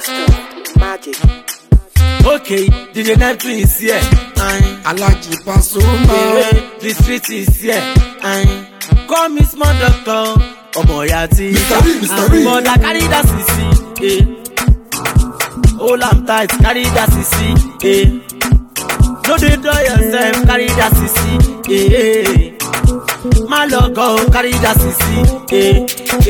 Magic. Okay, DJ Neptune is here. Alaji Pasuma. The street is here. Call me small doctor. Omoyati. Mr. B. Mother carry that CC. Hold am tight, carry that CC. No dey do yourself, carry that CC. My logo, carry that CC.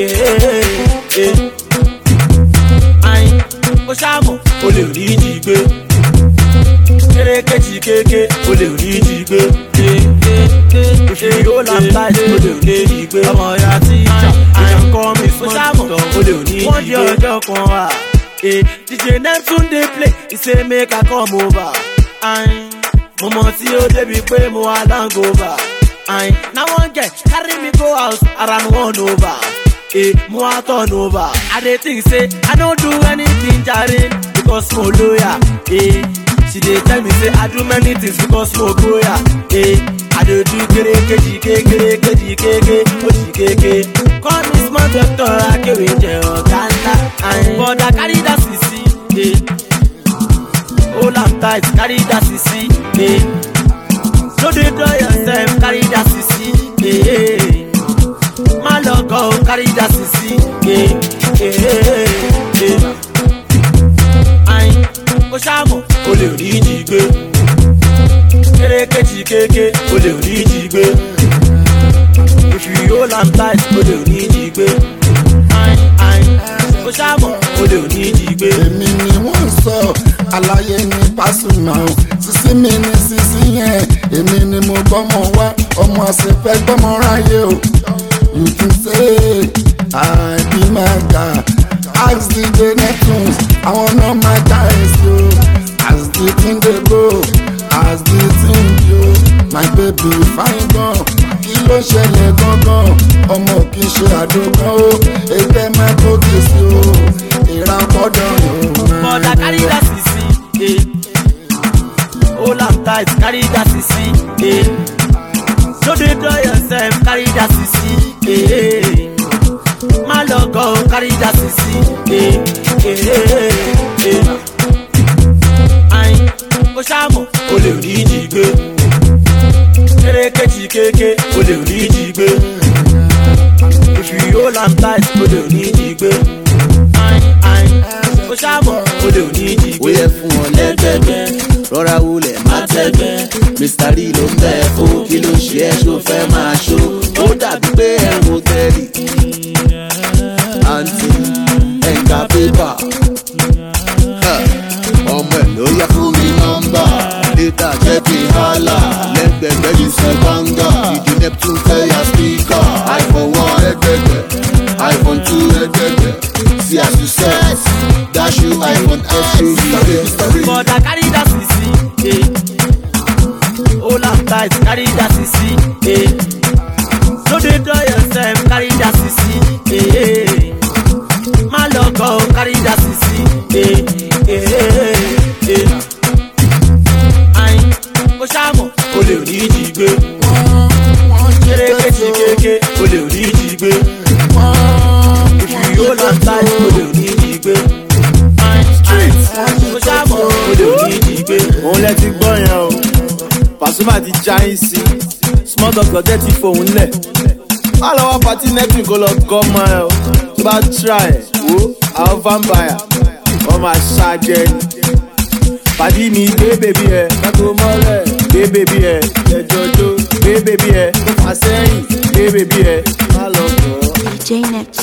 Oṣamo, o lè rí jigbe. Kérékèjì kéké, o lè rí jigbe. If you hold am tight, o lè rí jigbe. Ọmọ ya tíjà, you call me small doctor, o lè rí jigbe. Wọ́n di ọjọ́ kan wá. DJ Neptune dey play, he say make I come over. Mo mọ̀ tí ó débi pé mo wá langover. Now one get carry me go house around 1 over. Mo wá turn over. I dey think say I don't do anything jare because mo lawyer. She dey tell me say I do many things because mo goya. I dey do kérékèjì kéké, oṣì kéké. Call me small doctor, akéwì jẹ ọ̀gá ńlá. But I carry that CC. Hold am tight, carry that CC. No dey do yourself, carry that CC. My logo, carry that CC. Oṣamo, o lè rí jigbe. Kérékèjì kéké, o lè rí jigbe. If you hold am tight, o lè rí jigbe. Oṣamo, o lè rí jigbe. Èmi ni wọ́n sọ, àlàyé ni Pasuma o. Sísí mi ni sísí yẹn, èmi ni mo gbọ́mọ wá. Ọmọ àṣepẹ́ gbọ́mọ ráyé o. You can say, I be my guy. Ask DJ Neptune, I want all my guys yo. As the thing dey go, as the thing yo. My baby fine gan, kí ló ṣẹlẹ̀ gangan? Ọmọ kì í ṣe àdógán o. Ẹgbẹ́ máa tó kìsì o. Ìra gbọ́dọ̀ yóò máa. Mother carry that CC. Hold am tight, carry that CC. No dey do yourself, carry that CC. My logo, carry that CC. Oṣamo, o lè rí jigbe. Kérékèjì kéké, o lè rí jigbe. If you hold am tight, o lè rí jigbe. Oṣamo, o lè rí jigbe. Ó yẹ fún ọ lẹ́gbẹ̀gbẹ̀, rọra wulẹ̀ má tẹ́gbẹ̀. Mr. D ló ń bẹ̀ fún kí ló ṣe ẹ́ ṣó fẹ́ máa ṣó. Ó dàbí pé ẹ̀ ń wo tẹ́lì. Àǹtí ẹ̀ka pépà. Ọmọ ẹ̀ ló yẹ fún mi nọ́mbà. Data jẹ́ kí n hálà. Lẹ́gbẹ̀gbẹ̀ yìí ṣe báńgà. DJ Neptune fẹ́ ya spíkà. iPhone 1 ẹgbẹ̀gbẹ̀, iPhone 2 ẹgbẹ̀gbẹ̀. See as you set, dash you iPhone X. Mother carry that CC. Hold am tight, carry that CC. No dey do yourself, carry that CC. My logo, carry that CC. Oṣamo, o lè rí jigbe. Kérékèjì kéké, o lè rí jigbe. If you hold am tight, o lè rí jigbe. Oṣamo, o lè rí jigbe. Òun lẹ ti gbọ́ yẹn o. Pasuma ti já yín sí. Small doctor jẹ́ ti fòun lẹ̀. Má lọ wá pàtí Neptune kó lọ gọ́ mọ́ ẹ o. Tó bá try ẹ̀ wo àwọn vampire. Wọ́n máa ṣáájẹ́ ni. Pàdí mi gbé bèbí ẹ̀ kákó mọ́lẹ̀. Gbé bèbí ẹ̀ ẹjọ́jọ́. Gbé bèbí ẹ̀ kó fà sẹ́yìn. Gbé bèbí ẹ̀ má lọ gbọ́. DJ Neptune.